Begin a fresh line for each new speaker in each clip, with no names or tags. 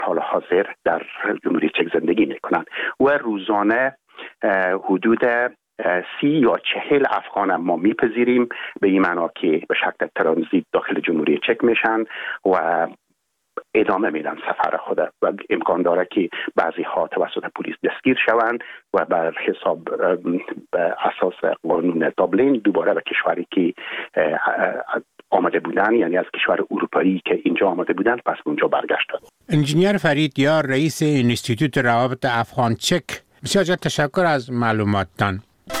حال حاضر در جمهوری چک زندگی میکنند و روزانه حدود 30 یا 40 افغان ما میپذیریم، به این معنا که به شکل ترانزیت داخل جمهوری چک میشن و ادامه میدن سفر خود و امکان داره که بعضی ها توسط پلیس دستگیر شوند و بر حساب به اساس قانون دابلین دوباره به کشوری که آمده بودن، یعنی از کشور اروپایی که اینجا آمده بودن، پس اونجا برگشتن.
انجینیر فرید یار، رئیس انستیتوت روابط افغان چک، بسیار تشکر از معلوماتتان.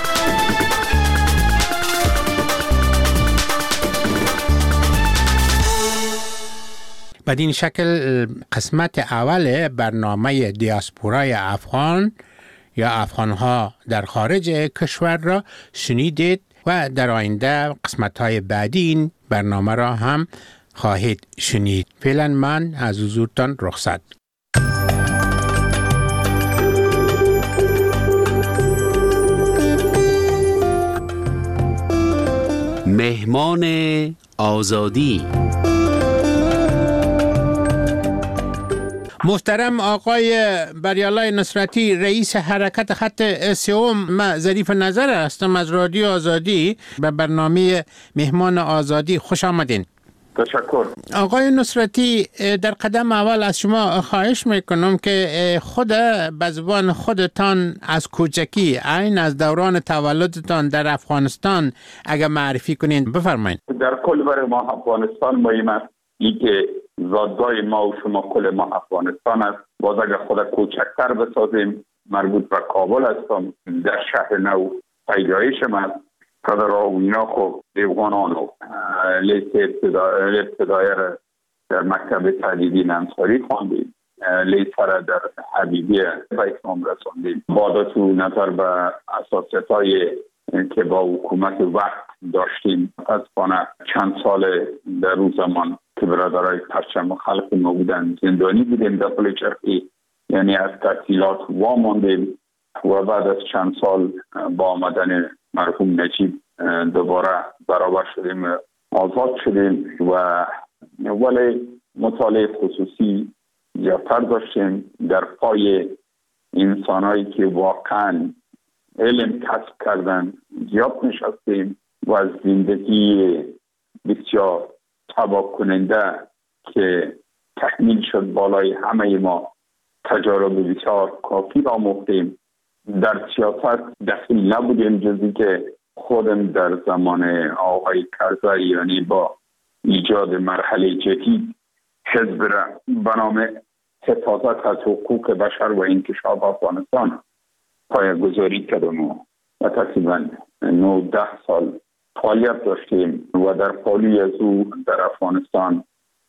بدین شکل قسمت اول برنامه دیاسپورای افغان یا افغانها در خارج کشور را شنیدید و در آینده قسمت‌های بعدی این برنامه را هم خواهید شنید. فعلا من از حضورتان رخصت.
مهمان آزادی.
محترم آقای بریالای نصرتی، رئیس حرکت خط سوم، من ظریف نظر هستم از رادیو آزادی. به برنامه مهمان آزادی خوش آمدین.
تشکر.
آقای نصرتی، در قدم اول از شما خواهش میکنم که خود به زبان خودتان از کوچکی، عین از دوران تولدتان در افغانستان اگر معرفی کنین بفرمایید.
در کل برای ما افغانستان مهم است که زادگاه ما و شما کل ما افغانستان است. باز اگر خود کوچکتر بسازیم، مربوط به کابل هستم، در شهر نو پیدایشم است. پدر و اینا خب دیوانانو لیست ابتدایی را در مکتب تعلیمی انصاری خواندیم، لیست را در حبیبیه به اتمام رساندیم. بعد تو نظر به اساسیت‌های که با حکومت وقت داشتیم، از چند سال در روز زمان که برادرای پرچم خلق ما بودن زندانی بودیم در پل چرخی، یعنی از تحصیلات واماندیم و بعد از چند سال با آمدن مرحوم نجیب دوباره برابر شدیم، آزاد شدیم و ولی مطالعه خصوصی زیادتر داشتیم. در پای انسانایی که واقعا علم کسب کردن زیاد نشستیم و از زندگی بسیار تباه کننده که تحمیل شد بالای همه ما تجارب بسیار کافی را آموختیم. در سیاست دخیل نبودیم جزی که خودم در زمان آقای کرزی، یعنی با ایجاد مرحله جدید حزب را به نام حفاظت از حقوق بشر و انکشاف افغانستان پایه‌گذاری کردم و تقریبا 9-10 سال فعالیت داشتیم و در پالوی از او در افغانستان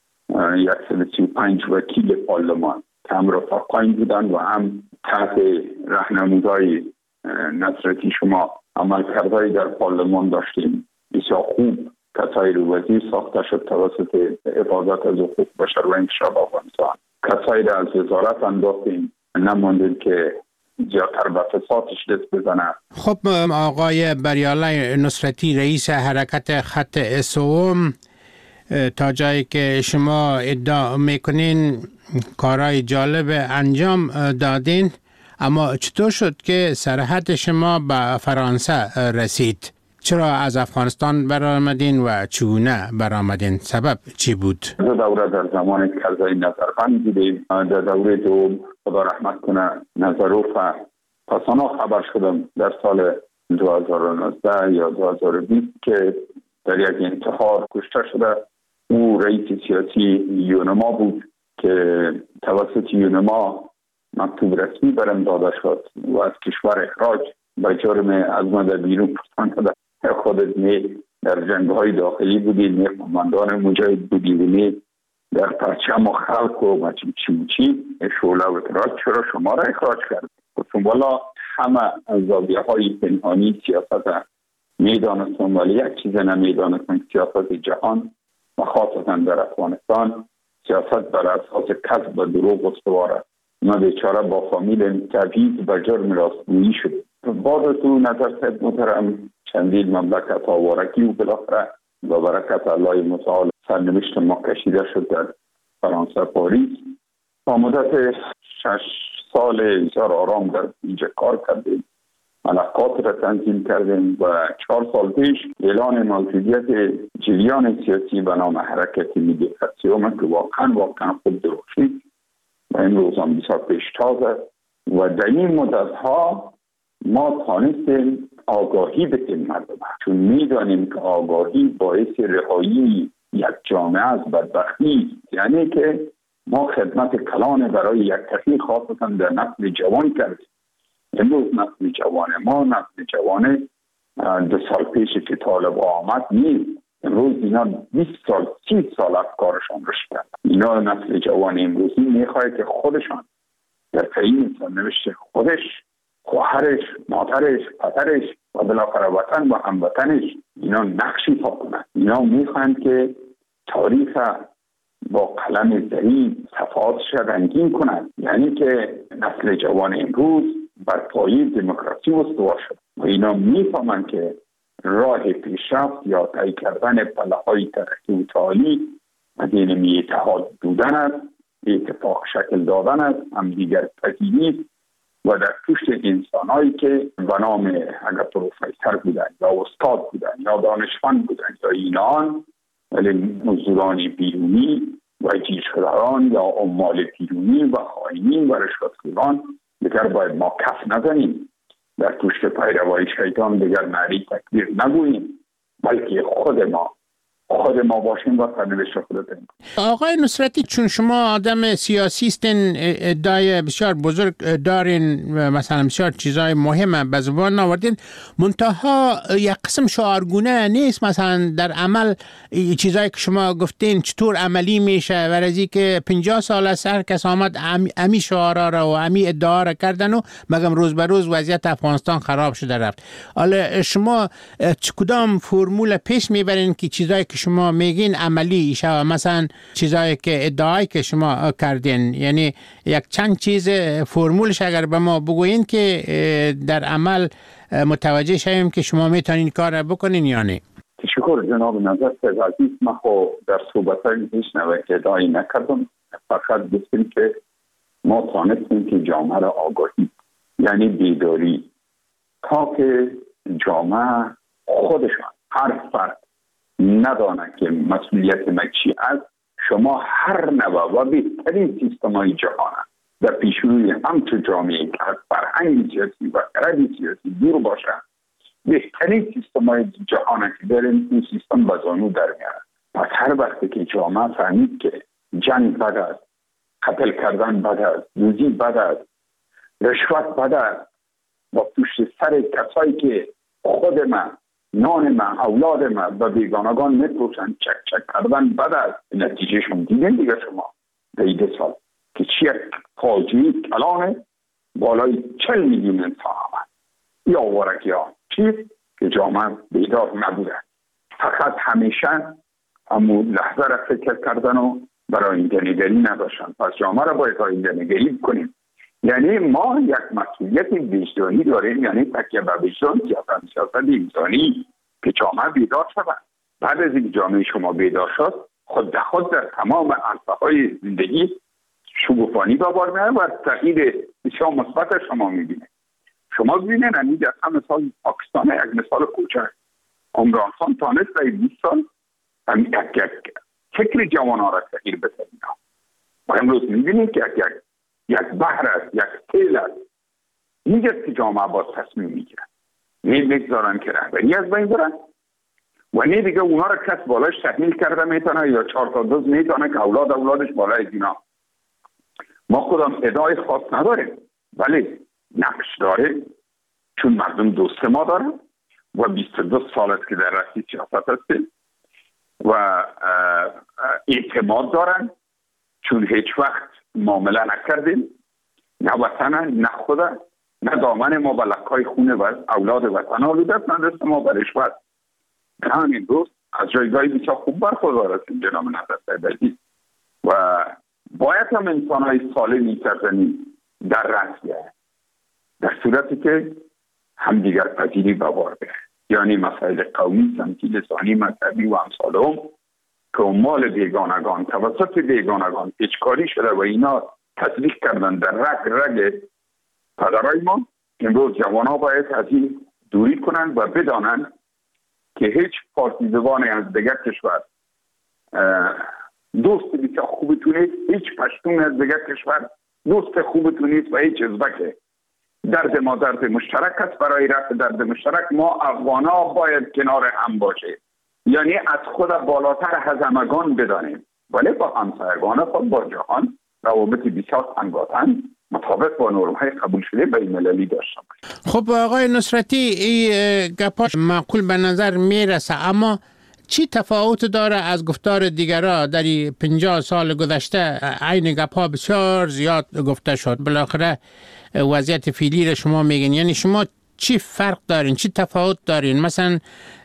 135 وکیل پارلمان که هم رفقاین بودن و هم تحت راهنمایی نصرتی شما عملکردهایی در پارلمان داشتیم. بسیار خوب کسایی رو وزیر ساخته شد توسط حفاظت از حقوق بشر و انکشاف افغانستان. کسایی رو از وزارت انداختیم، نماندیم که زیادتر به فسادش دست بزنه.
خب آقای بریالای نصرتی، رئیس حرکت خط سوم، تا جایی که شما ادعا میکنین کارهای جالب انجام دادین، اما چطور شد که سرحد شما به فرانسه رسید؟ چرا از افغانستان برآمدین و چگونه برآمدین؟ سبب چی بود؟
دو دوره در زمان کرزی نظربند بودیم. در دوره دوم خدا رحمت کنه نظروف پسانا خبر شدم در سال 2019 یا 2020 که در یک انتحار کشته شده. او رئیس سیاسی یونما بود که توسط یونما مکتوب رسمی برم داده شد و از کشور اخراج به جرم از مدد بیرون پرتان خودت در جنگ‌های داخلی بودی، قماندان مجاهد بودی و در پرچم و خلق و چی شعله و اخراج، چرا شما را اخراج کرد؟ گفتم والا همه زاویه‌های پنهانی سیاست میدانستم، ولی یک چیز نمیدانستم، سیاست جهان و خاصتا در افغانستان سیاست بر اساس کذب و دروغ استواره. ما بیچاره با فامیل تبعید و جرم راستگویی شد. بعد تو نظر صاحب محترم چندین مملکت آوارگی و بالاخره با برکت الله متعال سرنوشت ما کشیده شد در فرانسه پاریس با مدت 6 سال بسیار آرام در اینجا کار کردیم، ملفات را تنظیم کردیم و 4 سال پیش اعلان موجودیت جریان سیاسی به نام حرکت ملی فسیوم که واقعا خود درخشید و این روزان بسیار پیشتاز است و در این مدت ها ما توانستیم آگاهی بدیم مردم، چون میدانیم که آگاهی باعث رهایی یک جامعه از بدبختی، یعنی که ما خدمت کلان برای یک کسی خاصتا در نسل جوان کردیم. امروز نسل جوان ما نسل جوان 2 سال پیش که طالب آمد نیست. امروز اینا 20 سال 30 سال افکارشان رشد کرد. اینا نسل جوان امروزی میخواد که خودشان در تعیین سرنوشت خودش، خواهرش، مادرش، پدرش و بالاخره وطن و هموطنش اینا نقشی پا کنند. اینا میخواهند که تاریخ با قلم زرین صفحاتش رنگین کنند، یعنی که نسل جوان امروز بر پایه دموکراسی استوار شد و اینا میفهمند که راه پیشرفت یا طی کردن پله‌های ترقی و تعالی مدینه اتحاد بودن است، اتفاق شکل دادن است، همدیگر پذیری و در پشت انسان‌هایی که به نام اگر پروفسور بودن یا استاد بودن یا دانشمند بودن یا اینان، ولی مزدوران بیرونی و جیش‌خواران یا عمال بیرونی و خائنین و رشوتخواران دیگر باید ما کف نزنیم، در پشت پیروای شیطان دیگر نعره تکبیر نگوییم، بلکه خود ما باشیم و سرنوشت خود تعیین کنیم.
آقای نصرتی، چون شما آدم سیاسی هستین، ادعای بسیار بزرگ دارین و مثلا بسیار چیزای مهم به زبان آوردین، منتها یک قسم شعارگونه نیست. مثلا در عمل چیزایی که شما گفتین چطور عملی میشه و رازی که 50 سال از هر کس آمد امی شعارا را و امی ادعا را کردن و مگم روز به روز وضعیت افغانستان خراب شده رفت. حالا شما کدام فرمول پیش میبرین که چیزایی که شما میگین عملی شه؟ مثلا چیزایی که ادعایی که شما کردین، یعنی یک چند چیز فرمولش اگر به ما بگوین که در عمل متوجه شویم که شما میتونین کار را بکنین یا نه.
تشکر جناب نظر عزیز. من در صحبت‌های پیش که ادعایی نکردم، فقط گفتم که ما توانستیم که جامعه را آگاهی، یعنی بیداری، تا که جامعه خودشان هر فرد ندانه که مسئولیت ما چی است. شما هر نوع و بهترین سیستم‌های جهان در پیشروی همچون جامعه که از فرهنگ سیاسی و خرد سیاسی دور باشه، بهترین سیستم‌های جهان که داریم این سیستم به زانو در میارد. پس هر وقتی که جامعه فهمید که جنگ بد است، قتل کردن بد است، دزدی بد است، رشوت بد است، با پشت سر کسایی که خود من، نان من، اولاد من و بیگانگان میپوشن چک کردن بد است. نتیجهشون دیدین دیگه شما در 2 سال که چی فاجعه کلانه بالای 40 میلیون انسان آمد یا ورکی ها چیز که جامعه بیدار نبوده، فقط همیشه همون لحظه را فکر کردن و برای اینجا نگری نداشتن. پس جامعه را باید اینجا نگری کنیم. یعنی ما یک مسئولیت وجدانی داریم، یعنی تکیه به وجدان، سیاست انسانی که جامعه بیدار شود. بعد از این جامعه شما بیدار شد، خود به خود در تمام عرصه‌های زندگی شگوفانی به بار میاد و تغییر بسیار مثبت شما میبینه. شما ببینید همین در مثال پاکستان یک مثال کوچک، عمران خان تانست در 20 سال همین یک فکر جوانان را تغییر بده. و امروز میبینید که یک بحر است، یک تیل است، اینجاست که جامعه باز تصمیم میگیرن، نمیگذارن که رهبری از بین برن و نه دیگه اونا را کس بالاش تحمیل کرده میتونه یا 4 تا دوز میتونه که اولادش بالای دینا. ما خودم ادعای خاص نداریم ولی نقش داریم، چون مردم دوست ما دارن و 22 سال است که در رأس سیاست هستیم و اعتماد دارن، چون هیچ وقت معامله نکردیم، نه وطن نه خود نه دامن ما به لکای خونه و اولاد وطن آلودست، نه دست ما به رشوت. همین روز از جایگاهی بسیار خوب برخوردار هستیم جناب نظر عزیز و باید هم انسان‌های سالمی سرزمین در رأس بیاید، در صورتی که همدیگر پذیری به بار بیاید، یعنی مسائل قومی، سمتی، لسانی، مذهبی و امثال هم که مال بیگانگان توسط بیگانگان پیچکاری شده و اینا تطبیق کردن در رگ پدرای ما. امروز جوان ها باید از این دوری کنند و بدانند که هیچ پارتیزبانی از دیگر کشور دوست بسیار خوبتون نیست، هیچ پشتون از دیگر کشور دوست خوبتون نیست و هیچ ازبک. درد ما درد مشترک است. برای رفع درد مشترک ما افغان ها باید کنار هم باشیم، یعنی از خود بالاتر از همگان بدانیم، ولی با همسایگان خود با جهان روابط بسیار تنگاتن مطابق با نرم‌های قبول شده بین‌المللی داشتم.
خب آقای نصرتی، این گپاش معقول به نظر میرسه، اما چی تفاوت داره از گفتار دیگرها؟ در 50 سال گذشته عین گپا بسیار زیاد گفته شد، بالاخره وضعیت فعلی را شما میگین، یعنی شما چی فرق دارین، چی تفاوت دارین مثلا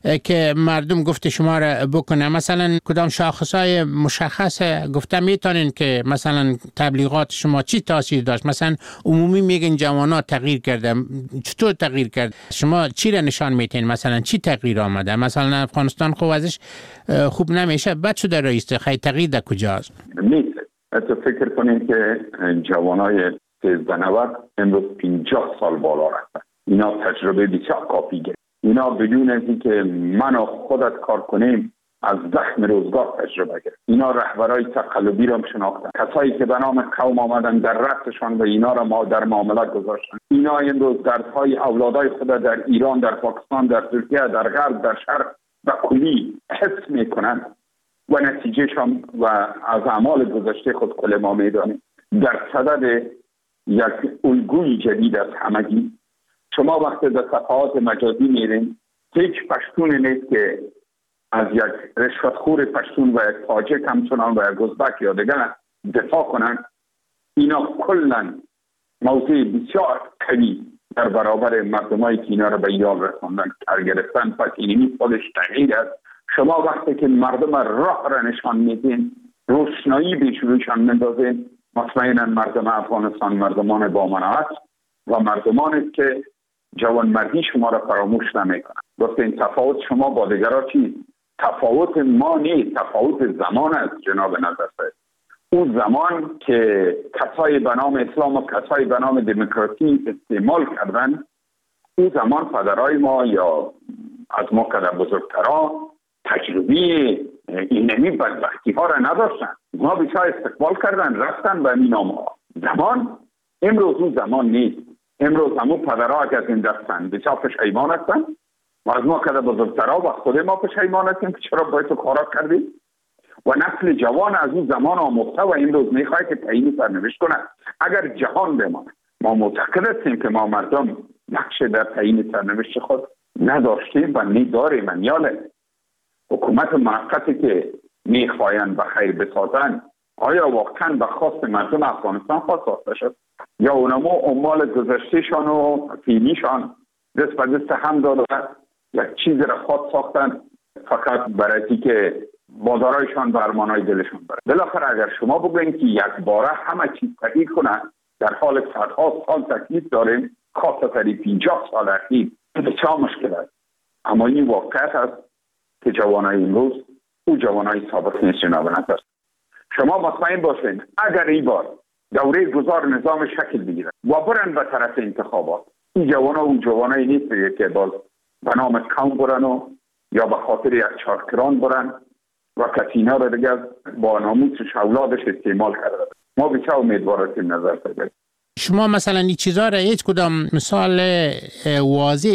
که مردم گفت شما را بکنه؟ مثلا کدام شاخصای مشخص گفته میتونین که مثلا تبلیغات شما چی تاثیر داشت؟ مثلا عمومی میگن جوانا تغییر کرده، چطور تغییر کرد؟ شما چی را نشان میتین؟ مثلا چی تغییر آمده؟ مثلا افغانستان خب ازش خوب نمیشه، بد شده رئیس، خیلی تغییر در کجاست؟
نیست. تو فکر کنین که جوانای 13-90 امروز 50 سال بالا رفتن. اینا تجربه بسیار کافی گرفت. اینا بدون از اینکه من و خودت کار کنیم از زخم روزگار تجربه گرفت. اینا رهبرای تقلبی را شناختن، کسایی که به نام قوم آمدن در رأسشان و اینا را ما در معاملات گذاشتن. اینا امروز دردهای اولادای خود در ایران، در پاکستان، در ترکیه، در غرب، در شرق و کلی حس میکنن و نتیجهشان و از اعمال گذشته خود کل ما میدانیم. در صدد یک الگوی جدید از همگی شما وقتی در صفحات مجازی میرین هیچ پشتون نیست که از یک رشوتخور پشتون و یک تاجک همچنان و یک ازبک یا دیگر دفاع کنند. اینا کلا موضوع بسیار قوی در برابر مردمایی که اینا را به یال رساندن کار گرفتن. پس اینی خودش تغییر است. شما وقتی که مردم راه را نشان میدین، روشنایی به روشان میندازین، مطمئنا مردم افغانستان مردمان با مناعت و مردمانی که جوانمردی شما را فراموش نمیکنند. گفت این تفاوت شما با دیگران چیست؟ تفاوت ما نیست، تفاوت زمان است جناب نظرفرد. اون زمان که کسای به نام اسلام و کسای به نام دموکراسی استعمال کردن، اون زمان پدرای ما یا از ما کده بزرگترها تجربه اینمی بدبختی ها را نداشتن. ما بسیار استقبال کردن، رفتن به این نام ها. زمان امروز اون زمان نیست. امروز همون پدرها که از این دستن بسیار پشیمان هستن و از ما کده بزرگترها و خود ما پشیمان هستیم که چرا باید تو کارا کردیم و نسل جوان از اون زمان آموخته و امروز میخواه که تعیین سرنوشت کنه. اگر جهان بمانه، ما معتقد هستیم که ما مردم نقش در تعیین سرنوشت خود نداشتیم و نداریم. منیاله حکومت موقتی که میخواین و خیر بسازن آیا واقعا به خواست مردم افغانستان خواست ساخته شد یا اونمو عمال گذشتهشان و فیلیشان دست به دست هم داد و یک چیز را خود ساختن فقط برای که بازارایشان و ارمانای دلشان بره. بالاخره اگر شما بگوین که یک باره همه چیز تغییر کنه، در حال صدها سال تکلیف داریم، خاصه 50 سال اخیر بسیار مشکل است. اما این واقعیت است که جوانای امروز او جوانای سابق نیست. جناب نظر شما مطمئن باشین اگر این بار دوره گذار نظام شکل بگیره و برن به طرف انتخابات، این جوانا اون جوانایی نیست که باز به نام قوم برن و یا به خاطر یک چارکران برن و کسینا را دیگر با ناموسش اولادش استعمال کرده. ما بسیار امیدوار هستیم نظر بگیرید.
شما مثلا این چیزا را هیچ کدام مثال واضح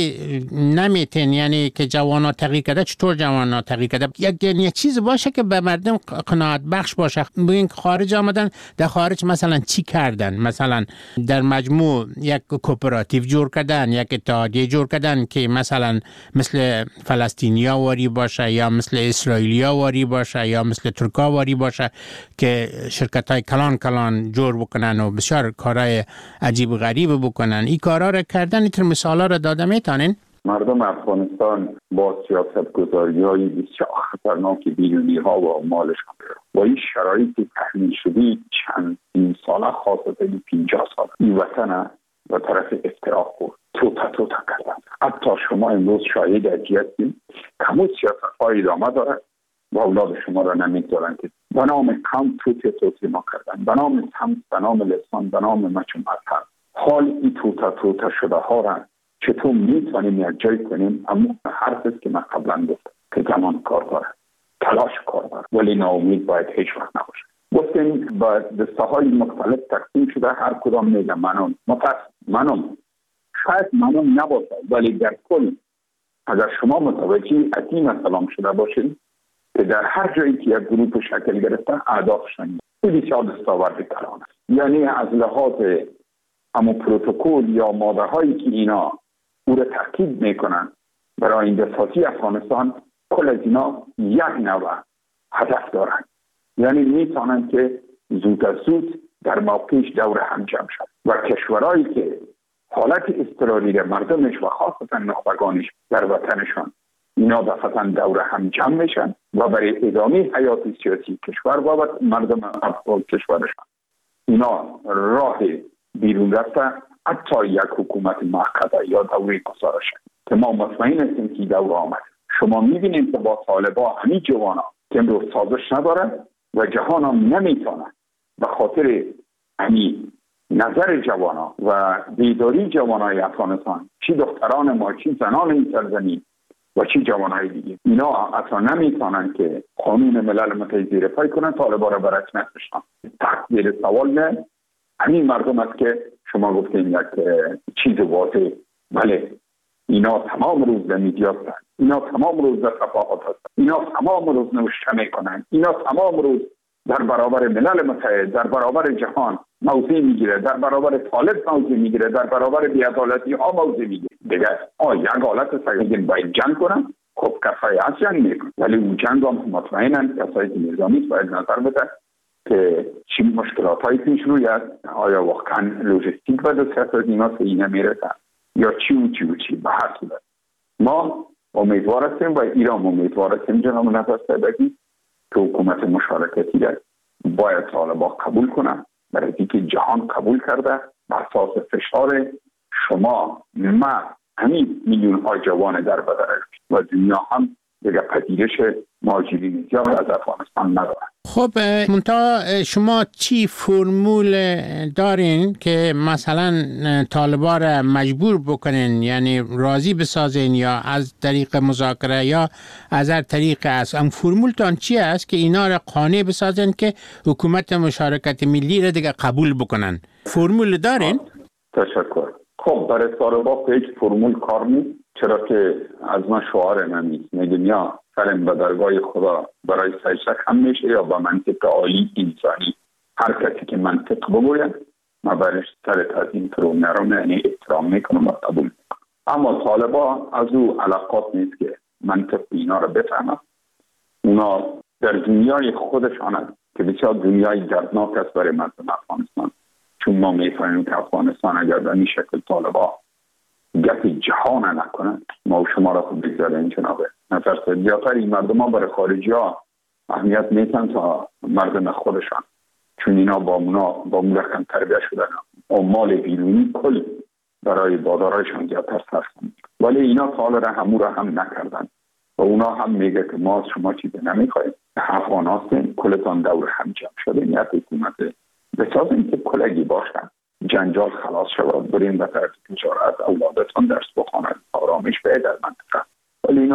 نمیتین، یعنی که جوانا تغییر کرده؟ چطور جوانا تغییر کرده؟ یک چیز باشه که به مردم قناعت بخش باشه. ببین خارج آمدن، در خارج مثلا چی کردن؟ مثلا در مجموع یک کوپراتیو جور کردن، یک اتحادیه جور کردن که مثلا مثل فلسطینیا واری باشه یا مثل اسرائیلیا واری باشه یا مثل ترکا واری باشه که شرکت‌های کلان جور بکنن و بسیار کارهای عجیب و غریب بکنن. این کارا را کردن. اینطور مثالا را داده میتونین؟
مردم افغانستان با سیاست گذاری‌های بسیار خطرناک بیرونی ها و مالشان و این شرایط تحمیل شده چند این ساله خاصه 50 سال این وطن و طرف افتراق بود توتا کردن. حتی شما امروز شاهد هستید کمو سیاست های ادامه داره و اولاد شما را نمیگذارن که به نام قوم توتی ما کردن، به نام سمت، به نام لسان، به نام مچ مذهب. حال این توتا شده ها را چطور میتونیم یک جای کنیم؟ اما حرف است که من قبلا گفتم که زمان کار داره، تلاش کار داره، ولی ناامید باید هیچ وقت نباشه. گفتیم با دسته های مختلف تقسیم شده، هر کدام میگه منم شاید منم نباشه، ولی در کل اگر شما متوجه این مسئله شده باشید که در هر جایی که یک گروه شکل گرفته اهدافشان این بسیار دستاورد کلان است. یعنی از لحاظ همون پروتکل یا ماده هایی که اینا او را تاکید میکنن برای این دستاتی افغانستان، کل از اینا یک نوع هدف دارن. یعنی میتونن که زود از زود در موقعش دور هم جمع شد و کشورهایی که حالت اضطراری مردمش و خاصتا نخبگانش در وطنشان اینا دفعتا دور هم جمع میشن و برای ادامه حیات سیاسی کشور و مردم افغان کشورشان اینا راه بیرون رفته حتی یک حکومت موقته یا دوره گزارش که ما مطمئن هستیم که دور آمد. شما میبینید که با طالبا همین جوانا که امروز سازش نداره و جهان هم نمیتونه به خاطر همین نظر جوانا و بیداری جوانای افغانستان، چی دختران ما، چی زنان این سرزمین و چی جوانای دیگه، اینا اصلا نمیتونن که قانون ملل متحد زیر پای کنن، طالبا را به رسمیت بشناسن. تقدیر سوال نه همین مردم است که شما گفتین یک چیز واضح. بله اینا تمام روز در میدیا هستن، اینا تمام روز در صفحات هستن، اینا تمام روز نوشته میکنن، اینا تمام روز در برابر ملل متحد، در برابر جهان موضع میگیره، در برابر طالب موضع میگیره، در برابر بی‌عدالتی ها موضع میگیره. دیگه یک حالت سگین باید جنگ کنن، خب کسایی از جنگ میکنن، ولی اون جنگ هم مطمئنن کسایی نظامی باید نظر بدن که چی مشکلات هایی پیش روی است، آیا واقعا لوجستیک و دسترس از اینا سینه میرسن یا چی به هر صورت ما امیدوار هستیم و ایران امیدوار هستیم جناب نفس صدقی که حکومت مشارکتی را باید طالبا قبول کنن، برای اینکه جهان قبول کرده بر اساس فشار شما ما همین میلیون ها جوان در بدر و دنیا هم دیگه پذیرش مهاجرین زیاد از افغانستان نداره.
خب منتها شما چی فرمول دارین که مثلا طالبا را مجبور بکنین، یعنی راضی بسازین یا از طریق مذاکره یا از هر طریق است؟ ام فرمولتان چی است که اینا را قانع بسازین که حکومت مشارکت ملی را دیگه قبول بکنن؟ فرمول دارین؟
تشکر. خب برای طالبا هیچ فرمول کار نیست، چرا که از من شعار من میگم یا سرم به درگاه خدا برای سجده هم میشه یا با منطق عالی انسانی. هر کسی که منطق بگوید ما برش سر تازین فرو نرم، یعنی احترام میکنم و قبول میکنم. اما طالبا از او علاقات نیست که منطق اینا رو بفهمن. اونا در دنیای خودشان هست که بسیار دنیای دردناک است برای مردم افغانستان، چون ما میفهمیم که افغانستان اگر به این شکل طالبا گپ جهان نکنن ما و شما را خود بگذاره این جنابه نظر زیادتر این مردم ها برای خارجی ها اهمیت میتن تا مردم خودشان، چون اینا با اون رقم تربیه شدن و مال بیرونی کل برای بادارایشان زیادتر صرف کنند. ولی اینا حال را همون را هم نکردن و اونا هم میگه که ما از شما چیزی نمیخوایم، افغان هستیم، کلتان دور هم جمع شده، نیت حکومت بسازیم که کلگی باشن، جنجال خلاص شود، بریم به طرف تجارت، اولادتان درس بخوانند، آرامش باید در منطقه. ولی اینا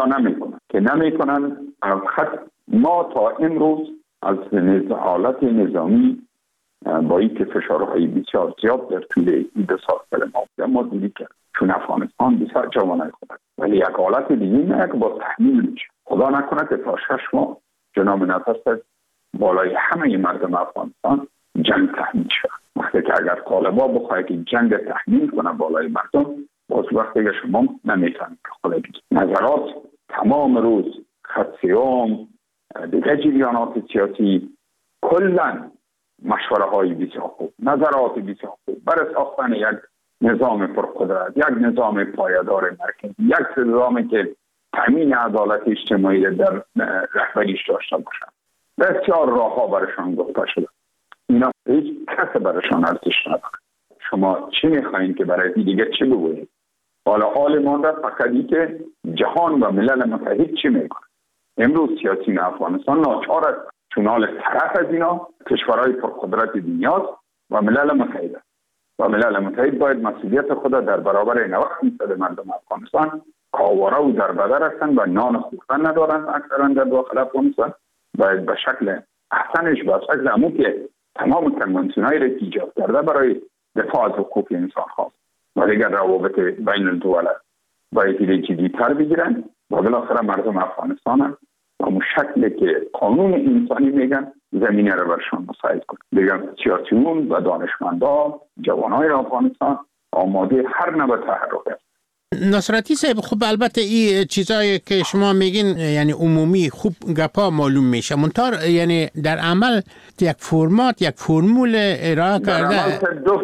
نمیکنن. خط ما تا امروز از حالت نظامی با این که فشارهای بسیار زیاد در طول این 2 سال ما دیدیم که چون افغانستان بسیار جوانای خود است، ولی یک حالت دیگه نه که با تحمیل میشه. خدا نکنه که تا 6 ماه جناب نفس بالای همه مردم افغانستان جنگ تحمیل شد. وقتی که اگر طالبا بخواه که جنگ تحمیل کنه بالای مردم، باز وقتی که شما نمیتونید که خود بگید. نظرات تمام روز، خط سیام، دیگه جریانات سیاسی، کلن مشوره های بسیار خوب، نظرات بسیار خوب برای ساختن یک نظام پرقدرت، یک نظام پایدار مرکزی، یک نظامی که تامین عدالت اجتماعی در رهبریش داشته باشد. بسیار راه ها برشان گفته شده. اینا هیچ کس برشان ارزش نداره. شما چی میخواین که برای دیگه چی بگویید؟ حال مانده فقط که جهان و ملل متحد چی میکنه؟ امروز سیاسیون افغانستان ناچار است چونال طرف از اینا کشورهای پرقدرت دنیاست و ملل متحد و ملل متحد باید مسئولیت خود در برابر این وقت می‌سد مردم افغانستان کاوارا و در بدر هستند و نان خوردن ندارند اکثرا در داخل افغانستان باید به شکل احسنش به شکل همون که تمام کنوانسیون‌هایی را ایجاد کرده برای دفاع از حقوق انسان خواست و دیگر روابط بین الدول باید جدی‌تر بگیرن و بالاخره مردم افغانستان هم همون شکلی که قانون انسانی میگن زمینه را برشان مساعد کنه. دیگر سیاسیون و دانشمندان جوانای افغانستان آماده هر نوع تحرک است.
نصرتی صاحب، خب البته این چیزایی که شما میگین یعنی عمومی خوب گپا معلوم میشه، منتها یعنی در عمل یک فرمات یک فرمول ارائه کرده.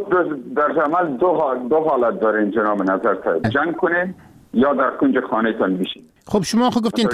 در عمل دو حالت دارین جناب نظر، جنگ کنه یا در کنج خانه‌تان بشین.
خب شما خود گفتین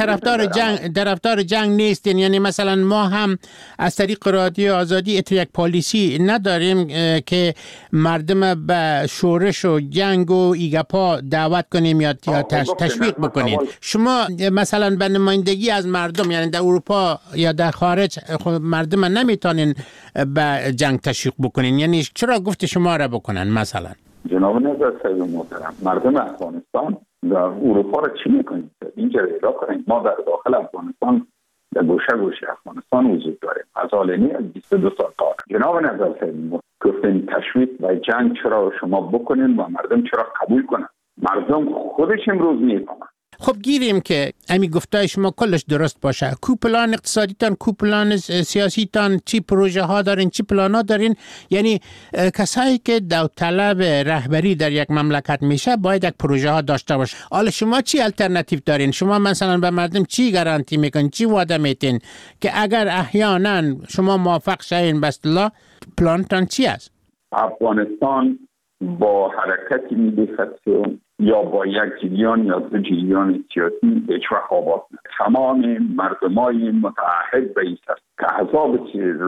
طرفدار جنگ نیستین، یعنی مثلا ما هم از طریق رادیو آزادی یک پالیسی نداریم که مردم به شورش و جنگ و ایگپا دعوت کنیم یا تشویق بکنیم. شما مثلا به نمایندگی از مردم، یعنی در اروپا یا در خارج مردم نمیتونین به جنگ تشویق بکنین، یعنی چرا گفت شما را بکنن؟ مثلا
جناب نظر صاحب محترم، مردم افغانستان در اروپا را چی میکنید؟ اینجا اعلام کنید ما در داخل افغانستان در گوشه افغانستان وجود داریم از آلینی از 22 سال قبل. جناب نظر صاحب گفتن تشویق و جنگ چرا شما بکنین و مردم چرا قبول کنن؟ مردم خودش امروز میفهمن.
خب گیریم که امی گفتای شما کلش درست باشه. کو پلان اقتصادیتان، کو پلان سیاسیتان، چی پروژه ها دارین، چی پلان ها دارین؟ یعنی کسایی که داوطلب رهبری در یک مملکت میشه باید یک پروژه ها داشته باشه. حالا شما چی الटरनेटिव دارین؟ شما مثلا به مردم چی گارانتی میکنین، چی وعده میتین که اگر احیانا شما موافق شین به اصطلاح پلانتان چی است؟
افغانستان با حرکت ملی خصوصی یا با 1 جریان یا 2 جریان سیاسی هیچ وقت آباد نه. تمام مردمای متعهد به این است که احزاب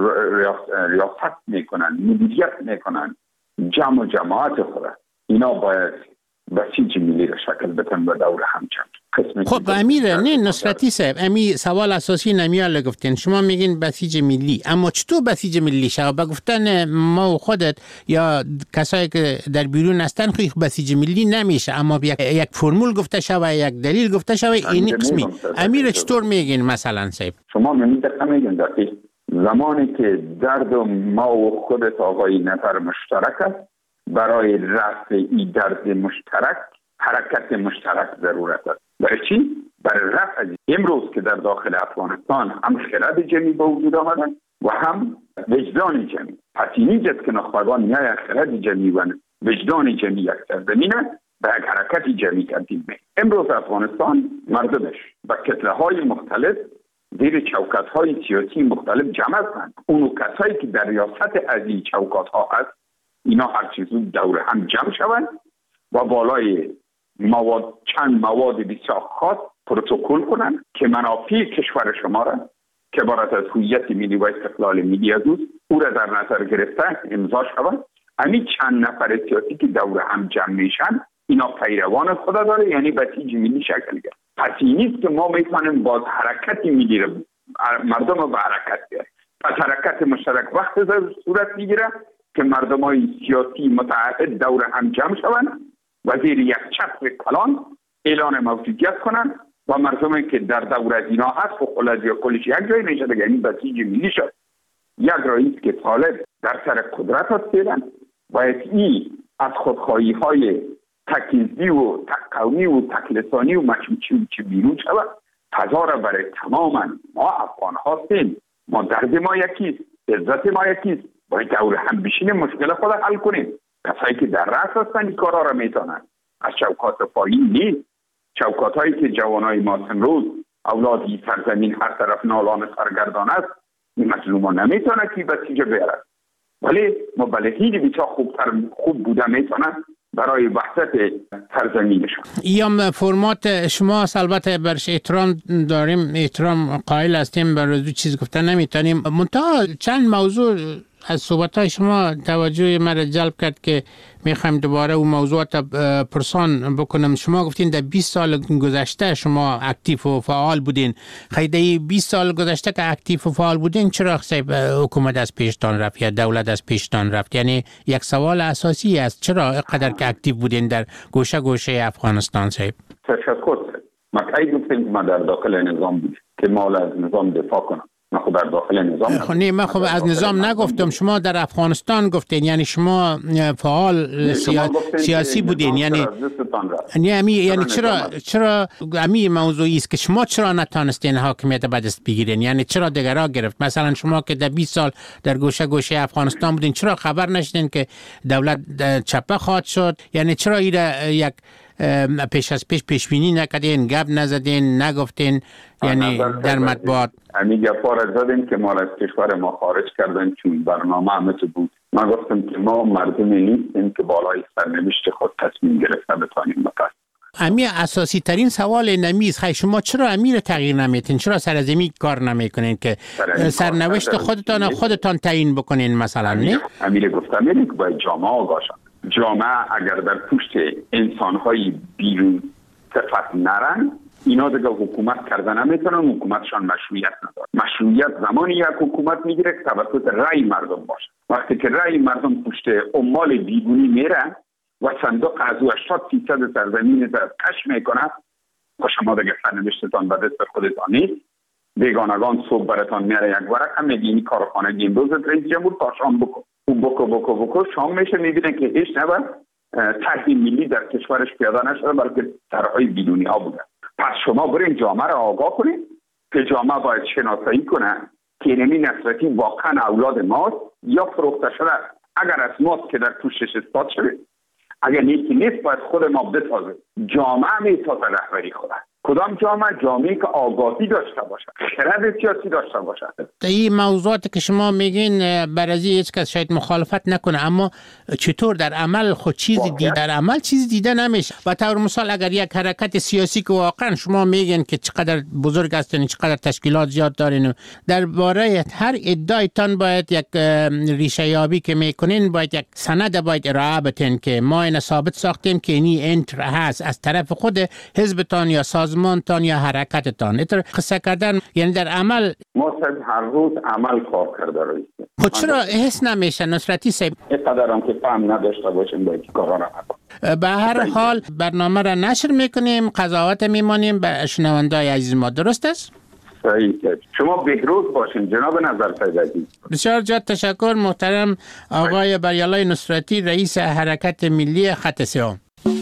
ریاست میکنن، مدیریت میکنن جمع و جماعت خود، اینا باید بسیج ملی را شکل بدن و دور هم جمع.
خب امیر نه نصرتی صاحب، امی سوال اساسی نمیال گفتین، شما میگین بسیج ملی، اما چطور بسیج ملی شود؟ با گفتن ما و خودت یا کسایی که در بیرون هستن خیلی بسیج ملی نمیشه، اما یک فرمول گفته شود، یک دلیل گفته شود، این قسمی. امیر چطور میگین مثلا صاحب؟
شما میگین دقیق زمانی که درد ما و خودت آقای نفر مشترک است، برای رفع این درد مشترک حرکت مشترک ضرورت است. برای چی؟ برای رفع امروز که در داخل افغانستان هم خرد جمعی به وجود آمدن و هم وجدان جمعی. پس اینجاست که نخبگان یا خرد جمعی و وجدان جمعی یک سرزمینه به یک حرکت جمعی تبدیل میشه. امروز افغانستان مردمش با کتله های مختلف زیر چوکات های سیاسی مختلف جمع هستند. اونو کسایی که در ریاست از این چوکات ها هست، اینا هر چیزو دور هم جمع شوند و بالای چند مواد بسیار خاص پروتکل کنند که منافع کشور شما را که عبارت از هویت ملی و استقلال ملی از او را در نظر گرفته امضا شود. همین چند نفر سیاسی که دور هم جمع میشن اینا پیروان خود داره، یعنی بسیج ملی شکل گرفت. پس این نیست که ما میتونیم باز حرکت ملی را مردم رو به حرکت بیاریم. پس حرکت مشترک وقت صورت میگیره که مردمای سیاسی متعهد دور هم جمع شوند و زیر یک چتر کلان اعلان موجودیت کنند و مردمی که در دور از اینا هست و خلاص یا کلش یک جای نشده، یعنی بسیج ملی شد. یک رئیس که طالب در سر قدرت هستند باید این از خودخواهی های تکیزی و تقومی و تکلسانی و مشروطی چه بیرون شود. هزار برای تماما ما افغان هستیم، ما درد ما یکیست، عزت ما یکیست، باید دور هم بشینیم مشکل خود حل کنیم. کسایی که در رأس هستن این کارا را میتونن، از چوکات پایین نیست. چوکات هایی که جوانای ما امروز اولادی سرزمین هر طرف نالان سرگردان است، این مظلومان نمیتونه که بسیجه بیارد، ولی مبلغین بسیار خوب بوده میتونن برای وحدت سرزمینشون.
یا فرمات شما البته برش احترام داریم، احترام قائل هستیم، برای چیز گفتن نمیتونیم. منتها چند موضوع از صحبت‌های شما توجه مرا جلب کرد که میخوایم دوباره اون موضوعات پرسان بکنم. شما گفتین در 20 سال گذشته شما اکتیو و فعال بودین. خیلی 20 سال گذشته که اکتیو و فعال بودین چرا حکومت از پیشتان رفت یا دولت از پیشتان رفت؟ یعنی یک سوال اساسی است، چرا اینقدر که اکتیو بودین در گوشه افغانستان صاحب؟
تشکر. ما کی گفتیم ما در داخل نظام بود که ما از نظام دفاع کنم. من خود در داخل نظام
من خب از نظام نگفتم، شما در افغانستان گفتین، یعنی شما فعال سیاسی بودین. یعنی چرا امی موضوعی است که شما چرا نتونستین حاکمیت به دست بگیرین؟ یعنی چرا دیگرها گرفت؟ مثلا شما که در 20 سال در گوشه افغانستان بودین چرا خبر نشدین که دولت چپه خواهد شد؟ یعنی چرا یک پیش از پیش بینی نکردین، گپ نزدین، نگفتین؟ یعنی در مطبوعات
همین گپا را زدیم که ما را از کشور ما خارج کردن چون برنامه همه بود. من گفتم که ما مردمی نیستیم که بالای سرنوشت خود تصمیم گرفته بتانیم متاسف.
امی اساسی ترین سوال نمیز خیلی شما چرا امیر تغییر نمیتین؟ چرا سرزمی کار نمیکنین که سرنوشت خودتان تعیین بکنین مثلا؟ نه
امیر گفتم که باید جامعه آگاه شد. جامعه اگر در پشت انسان‌های بیرون صفت نرن اینا دیگه حکومت کردن نمیتونن، حکومتشان مشروعیت نداره. مشروعیت زمانی یک حکومت میگیره که توسط رأی مردم باشه. وقتی که رأی مردم پشت عمال بیرونی میره و صندوق از 80% سرزمین را کش میکنه و شما دیگه سرنوشتتان به دست خودتان نیست. بیگانگان صبح براتان میاره یک ورق هم میگه این کارخانه امروز رئیس جمهور تا شام بکن. بکو شام میشه میبینه که هیچ نبود طرح ملی در کشورش پیاده نشده بلکه طرحهای بیرونی ها بوده. پس شما برین جامعه را آگاه کنید که جامعه باید شناسایی کنه که نمی نصرتی واقعا اولاد ماست یا فروخته شده. اگر از ماست که در توشش اثبات شده، اگر نیست باید خود ما بسازه. جامعه میسازه رهبری خود. کدام جامعه که آگاهی داشته باشد، خرد سیاسی داشته باشد.
این موضوعاتی که شما میگین برای هیچ کس شاید مخالفت نکنه، اما چطور در عمل خود چیزی دیده نمیشه؟ و طور مثال اگر یک حرکت سیاسی که واقعا شما میگین که چقدر بزرگ هستین، چقدر تشکیلات زیاد دارین، درباره هر ادعایتان باید یک ریشه یابی که میکنین، باید یک سند باید ارائه بدین که ما این ثابت ساختیم که اینی انتر هست از طرف خود حزبتان یا سازمانتان یا حرکتتان. اینطور قصه کردن یعنی در عمل
ما هر روز عمل کار کرده رایستیم.
خود چرا حس نمیشه نصرتی صاحب؟
اینقدر هم که فهم نداشته باشیم باید کارا را نکنیم.
به هر حال برنامه را نشر میکنیم، قضاوت میمانیم به شنوندای عزیز ما. درست است؟
صحیح. شما بهروز باشین جناب نظرفیض عزیز.
بسیار زیاد تشکر محترم آقای بریالای نصرتی، رئیس حرکت ملی خط سه‌ام.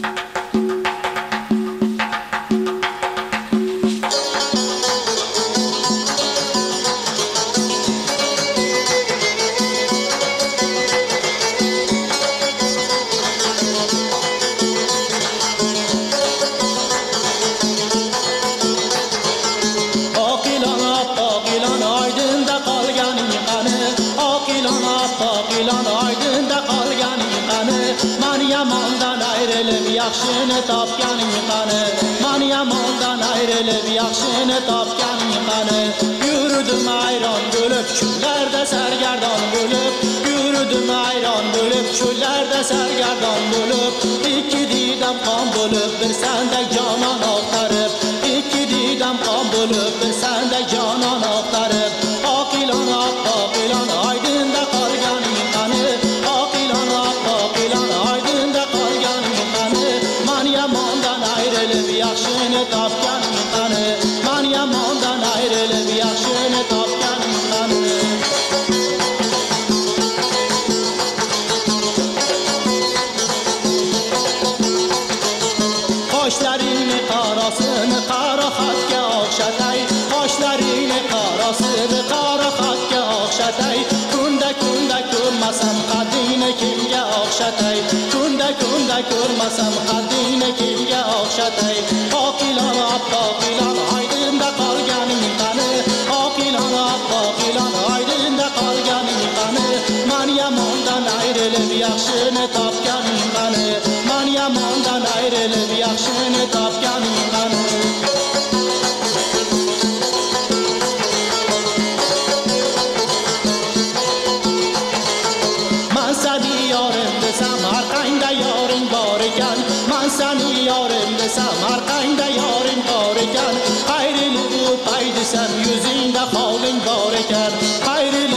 yaxshini topganing qani, man yomondan ayrilib yaxshini topganing qani. Yurdim ayron bo'lib cho'llarda sargardon bo'lib, yurdim ayron bo'lib cho'llarda sargardon bo'lib, ikki didam qon bo'lib bir sanda jonon oqtarib, ikki didam qon bo'lib bir sanda jonon oqtarib. Oqilona oqilona oydinda qolganing qani, oqilona oqilona oydinda qolganing qani. Man yomondan ayrilib yaxshini topganing qani, man yomondan ayrilib yaxshini topganing qani. Qoshlaringni qarosini qaro xatga o'xshatay, qoshlaringni qarosini qaro xatga o'xshatay. Kunda ko'rmasam qaddingni kimga o'xshatay, kunda ko'rmasam qaddingni kimga o'xshatay. Oqilona oqilona oydinda qolganing qani, oqilona oqilona oydinda qolganing qani. Man yomondan ayrilib yaxshini topganing qani, man yomondan ayrilib yaxshini topganing qani. به سمرقند یارین بارکن من سنو یارم به سمرقند یارین بارکن خیری لگو پید سر یوزین ده خالین بارکن خیری